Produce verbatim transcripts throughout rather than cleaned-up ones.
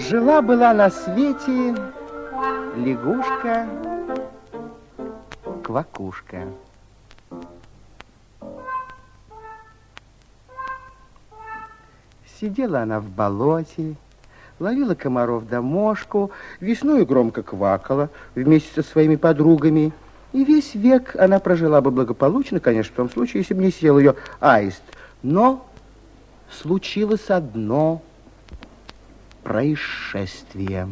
Жила-была на свете лягушка-квакушка. Сидела она в болоте, ловила комаров да мошку, весною громко квакала вместе со своими подругами. И весь век она прожила бы благополучно, конечно, в том случае, если бы не съел ее аист. Но случилось одно происшествие.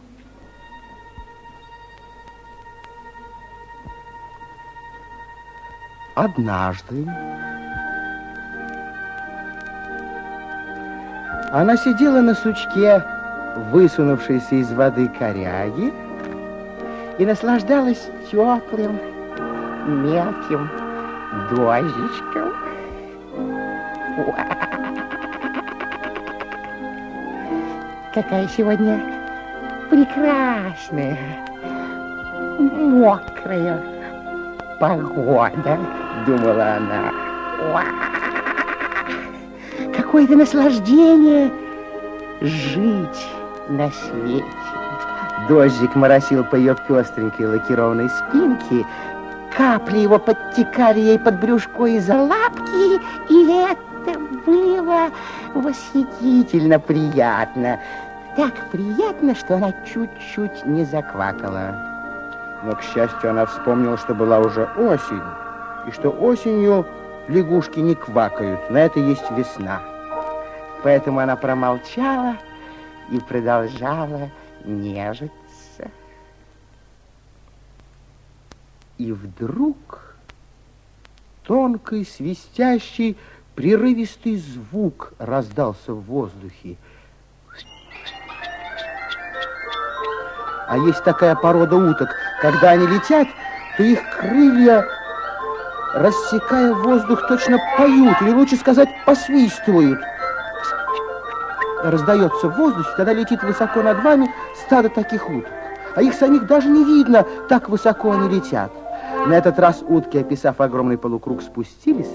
Однажды она сидела на сучке, высунувшейся из воды коряги, и наслаждалась теплым, мелким дождичком. Какая сегодня прекрасная, мокрая погода, думала она. Какое-то наслаждение жить на свете. Дождик моросил по ее пестренькой лакированной спинке, капли его подтекали ей под брюшко из-за лапки, и это было восхитительно приятно. Так приятно, что она чуть-чуть не заквакала. Но, к счастью, она вспомнила, что была уже осень, и что осенью лягушки не квакают, на это есть весна. Поэтому она промолчала и продолжала нежиться. И вдруг тонкий, свистящий, прерывистый звук раздался в воздухе. А есть такая порода уток, когда они летят, то их крылья, рассекая воздух, точно поют, или лучше сказать, посвистывают. Раздается в воздухе, когда летит высоко над вами стадо таких уток. А их самих даже не видно, так высоко они летят. На этот раз утки, описав огромный полукруг, спустились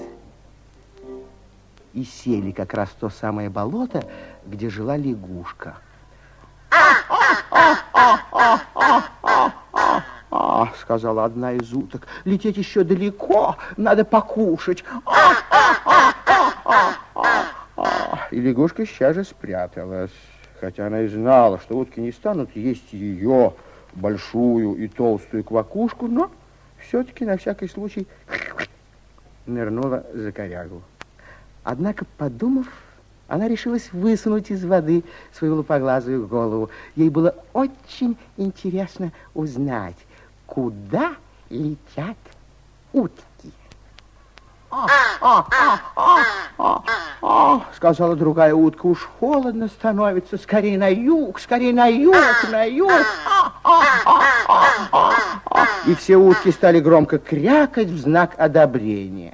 и сели как раз в то самое болото, где жила лягушка. «А, — сказала одна из уток, — лететь еще далеко, надо покушать. И лягушка сейчас же спряталась, хотя она и знала, что утки не станут есть ее большую и толстую квакушку, но все-таки на всякий случай нырнула за корягу. Однако, подумав, она решилась высунуть из воды свою лупоглазую голову. Ей было очень интересно узнать, куда летят утки. «А, а, а, а, а, а, — сказала другая утка, — уж холодно становится, скорее на юг, скорее на юг, на юг. А, а, а, а, а, а. И все утки стали громко крякать в знак одобрения.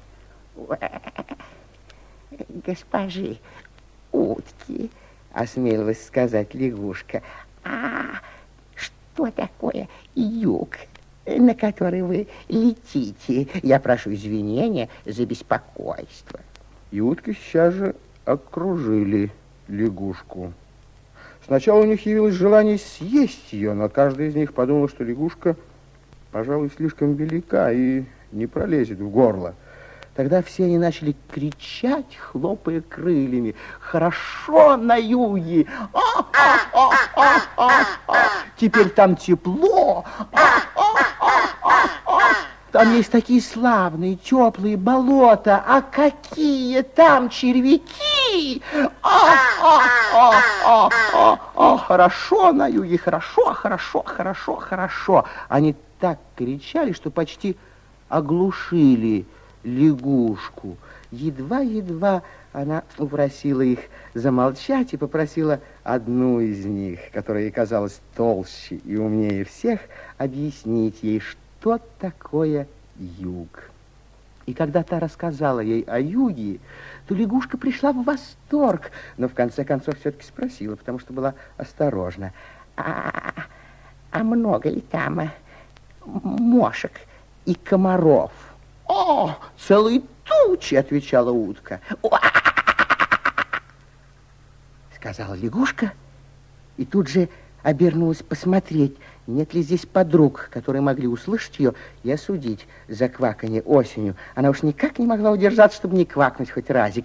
Госпожи утки, — осмелилась сказать лягушка, — а что такое юг, на который вы летите? Я прошу извинения за беспокойство. И утки сейчас же окружили лягушку. Сначала у них явилось желание съесть ее, но каждый из них подумал, что лягушка, пожалуй, слишком велика и не пролезет в горло. Тогда все они начали кричать, хлопая крыльями: «Хорошо на юге! А, а, а, а, а, а. Теперь там тепло! А, а, а, а, а. Там есть такие славные, теплые болота! А какие там червяки! А, а, а, а, а, а. Хорошо на юге! Хорошо, хорошо, хорошо, хорошо!» Они так кричали, что почти оглушили лягушку. Едва-едва она упросила их замолчать и попросила одну из них, которая ей казалась толще и умнее всех, объяснить ей, что такое юг. И когда та рассказала ей о юге, то лягушка пришла в восторг, но в конце концов все-таки спросила, потому что была осторожна: а, а много ли там мошек и комаров? «О, целые тучи!» — отвечала утка. «Сказала лягушка и тут же обернулась посмотреть, нет ли здесь подруг, которые могли услышать ее и осудить за кваканье осенью. Она уж никак не могла удержаться, чтобы не квакнуть хоть разик.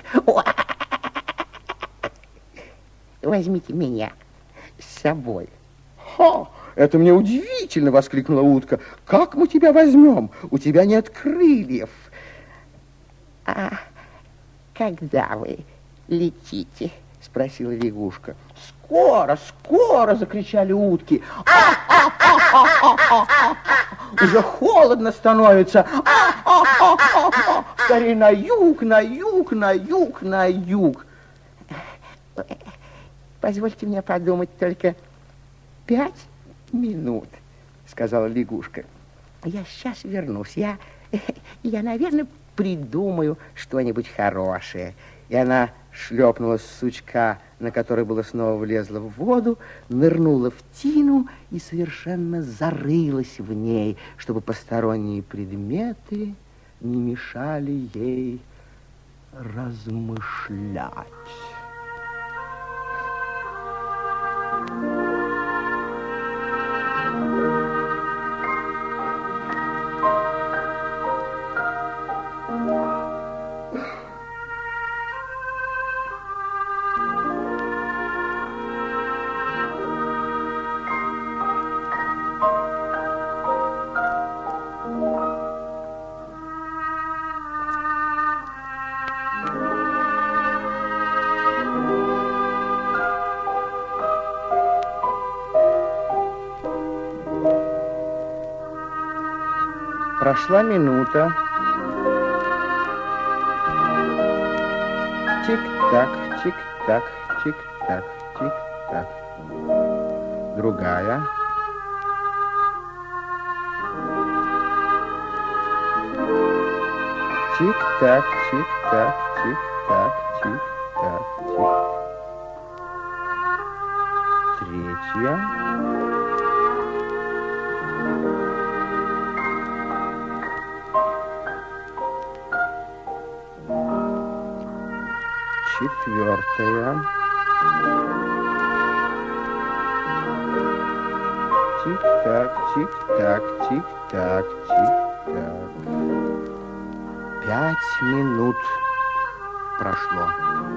Возьмите меня с собой. Ха! Это мне удивительно, воскликнула утка. Как мы тебя возьмем? У тебя нет крыльев. А когда вы летите? Спросила лягушка. Скоро, скоро, закричали утки. Уже холодно становится. Скорее на юг, на юг, на юг, на юг. Позвольте мне подумать только пять минут, сказала лягушка. Я сейчас вернусь. Я, я, наверное, придумаю что-нибудь хорошее. И она шлепнула с сучка, на который было снова влезла в воду, нырнула в тину и совершенно зарылась в ней, чтобы посторонние предметы не мешали ей размышлять. Прошла минута. Тик-так, тик-так, тик-так, тик-так. Другая. Тик-так, тик-так, тик-так, тик-так, тик. Третья. Четвертая. Тик-так, тик-так, тик-так, тик-так. Пять минут прошло.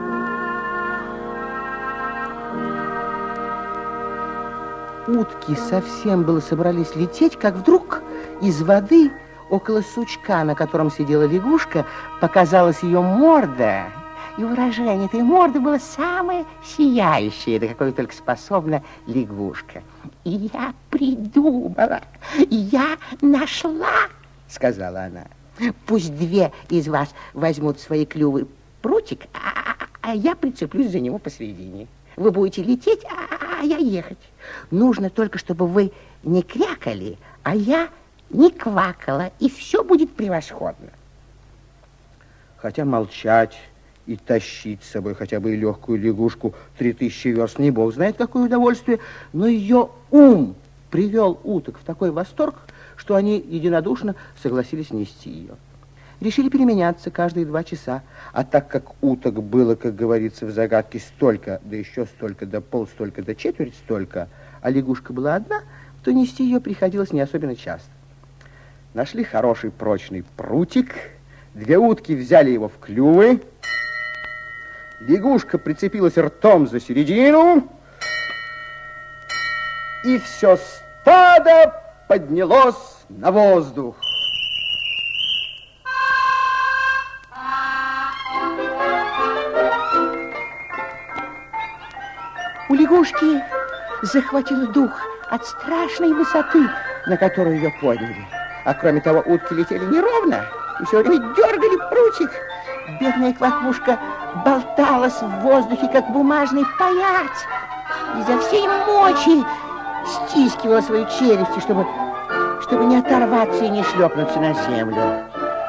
Утки совсем было собрались лететь, как вдруг из воды около сучка, на котором сидела лягушка, показалась ее морда. И выражение этой морды было самое сияющее, до какое только способна лягушка. И я придумала, я нашла, сказала она. Пусть две из вас возьмут свои клювы прутик, а, а я прицеплюсь за него посередине. Вы будете лететь, а, а я ехать. Нужно только, чтобы вы не крякали, а я не квакала, и все будет превосходно. Хотя молчать и тащить с собой хотя бы и легкую лягушку три тысячи верст, не бог знает какое удовольствие, но ее ум привел уток в такой восторг, что они единодушно согласились нести ее. Решили переменяться каждые два часа, а так как уток было, как говорится в загадке, столько, да еще столько, да полстолько, да четверть столько, а лягушка была одна, то нести ее приходилось не особенно часто. Нашли хороший прочный прутик, две утки взяли его в клювы, лягушка прицепилась ртом за середину, и все стадо поднялось на воздух. У лягушки захватило дух от страшной высоты, на которую ее подняли. А кроме того, утки летели неровно и все время дергали прутик. Бедная квакушка болталась в воздухе, как бумажный паяц. Изо всей мочи стискивала свои челюсти, чтобы, чтобы не оторваться и не шлепнуться на землю.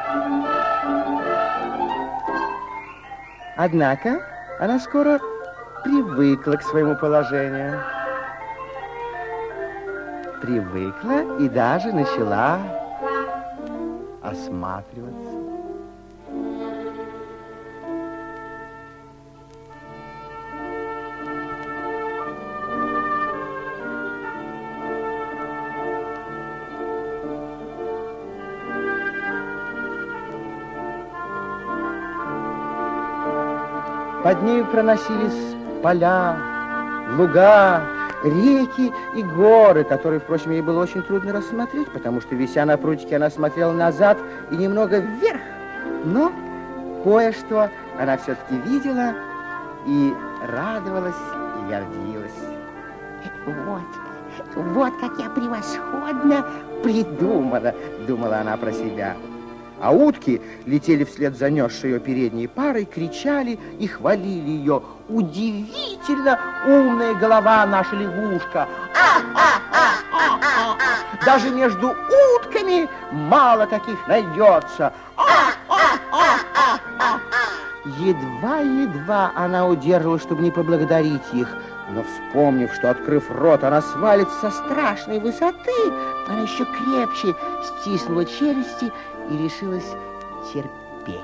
Однако она скоро привыкла к своему положению. Привыкла и даже начала осматриваться. Под нею проносились поля, луга, реки и горы, которые, впрочем, ей было очень трудно рассмотреть, потому что, вися на прутике, она смотрела назад и немного вверх. Но кое-что она все-таки видела и радовалась, и гордилась. Вот, вот как я превосходно придумала, думала она про себя. А утки летели вслед за несшей ее передней парой, кричали и хвалили ее. Удивительно умная голова наша лягушка. Даже между утками мало таких найдется. Едва-едва она удерживала, чтобы не поблагодарить их. Но, вспомнив, что, открыв рот, она свалится со страшной высоты, она еще крепче стиснула челюсти и решилась терпеть.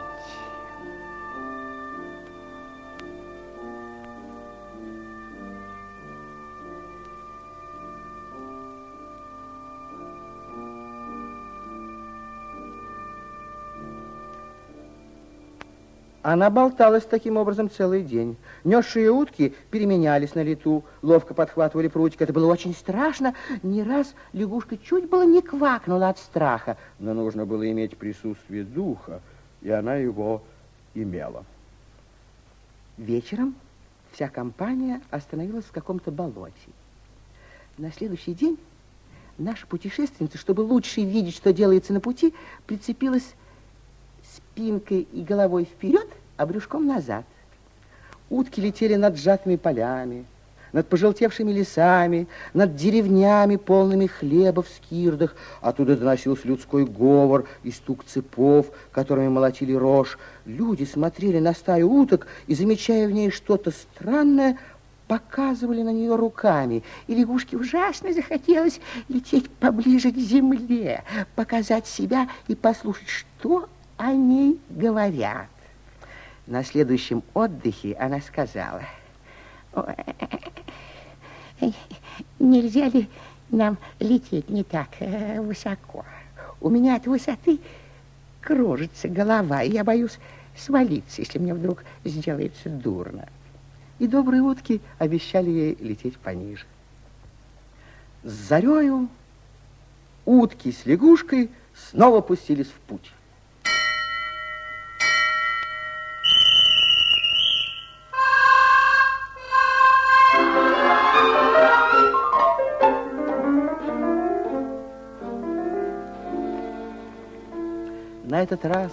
Она болталась таким образом целый день. Несшие утки переменялись на лету, ловко подхватывали прутик. Это было очень страшно. Не раз лягушка чуть было не квакнула от страха. Но нужно было иметь присутствие духа, и она его имела. Вечером вся компания остановилась в каком-то болоте. На следующий день наша путешественница, чтобы лучше видеть, что делается на пути, прицепилась спинкой и головой вперед, а брюшком назад. Утки летели над сжатыми полями, над пожелтевшими лесами, над деревнями, полными хлеба в скирдах. Оттуда доносился людской говор и стук цепов, которыми молотили рожь. Люди смотрели на стаю уток и, замечая в ней что-то странное, показывали на нее руками. И лягушке ужасно захотелось лететь поближе к земле, показать себя и послушать, что о ней говорят. На следующем отдыхе она сказала: нельзя ли нам лететь не так высоко? У меня от высоты кружится голова, и я боюсь свалиться, если мне вдруг сделается дурно. И добрые утки обещали ей лететь пониже. С зарею утки с лягушкой снова пустились в путь. На этот раз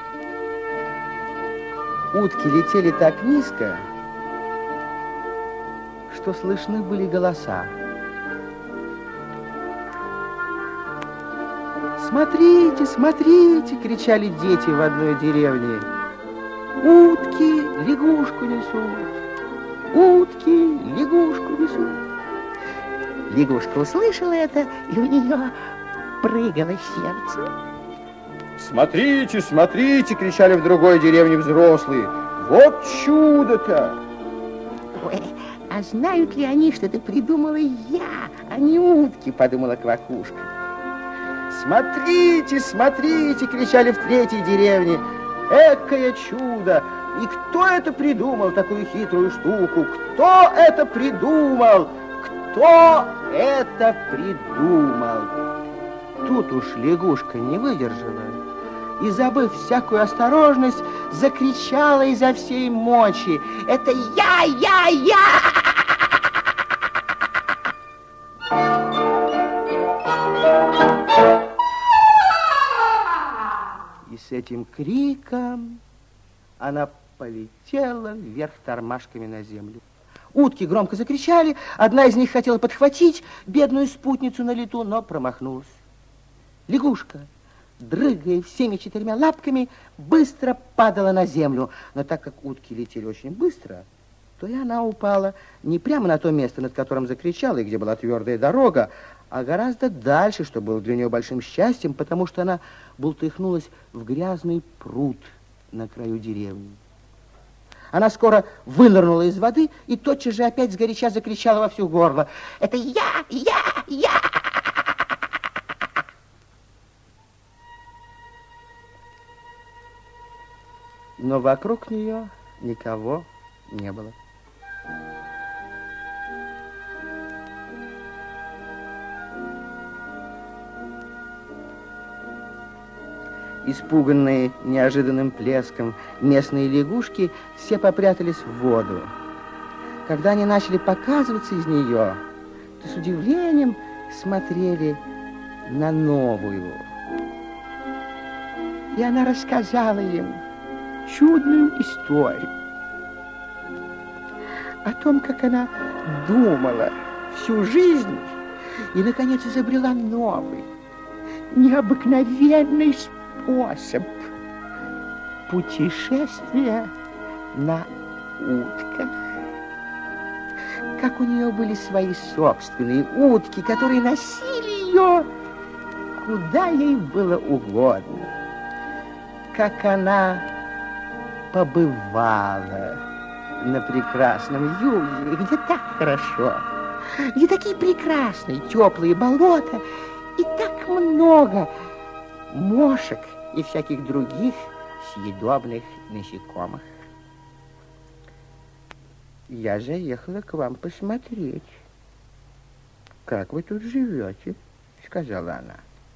утки летели так низко, что слышны были голоса. «Смотрите, смотрите!» — кричали дети в одной деревне. «Утки лягушку несут! Утки лягушку несут!» Лягушка услышала это, и у нее прыгало сердце. «Смотрите, смотрите!» — кричали в другой деревне взрослые. «Вот чудо-то!» «Ой, а знают ли они, что это придумала я, а не утки?» — подумала Квакушка. «Смотрите, смотрите!» — кричали в третьей деревне. «Экое чудо! И кто это придумал, такую хитрую штуку? Кто это придумал? Кто это придумал?» Тут уж лягушка не выдержала и, забыв всякую осторожность, закричала изо всей мочи: «Это я, я, я!» И с этим криком она полетела вверх тормашками на землю. Утки громко закричали, одна из них хотела подхватить бедную спутницу на лету, но промахнулась. Лягушка, дрыгая всеми четырьмя лапками, быстро падала на землю. Но так как утки летели очень быстро, то и она упала не прямо на то место, над которым закричала, и где была твердая дорога, а гораздо дальше, что было для нее большим счастьем, потому что она бултыхнулась в грязный пруд на краю деревни. Она скоро вынырнула из воды и тотчас же опять сгоряча закричала во всё горло: «Это я, я, я!» Но вокруг нее никого не было. Испуганные неожиданным плеском местные лягушки все попрятались в воду. Когда они начали показываться из нее, то с удивлением смотрели на новую. И она рассказала им чудную историю о том, как она думала всю жизнь и, наконец, изобрела новый, необыкновенный способ путешествия на утках. Как у нее были свои собственные утки, которые носили ее куда ей было угодно. Как она побывала на прекрасном юге, где так хорошо, где такие прекрасные теплые болота и так много мошек и всяких других съедобных насекомых. Я заехала к вам посмотреть, как вы тут живете, сказала она.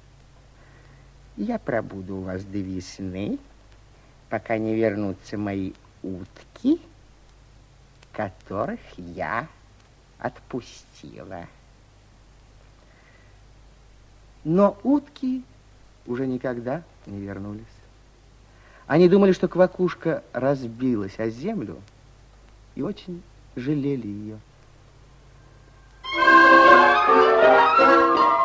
Я пробуду у вас до весны, пока не вернутся мои утки, которых я отпустила. Но утки уже никогда не вернулись. Они думали, что квакушка разбилась о землю, и очень жалели ее.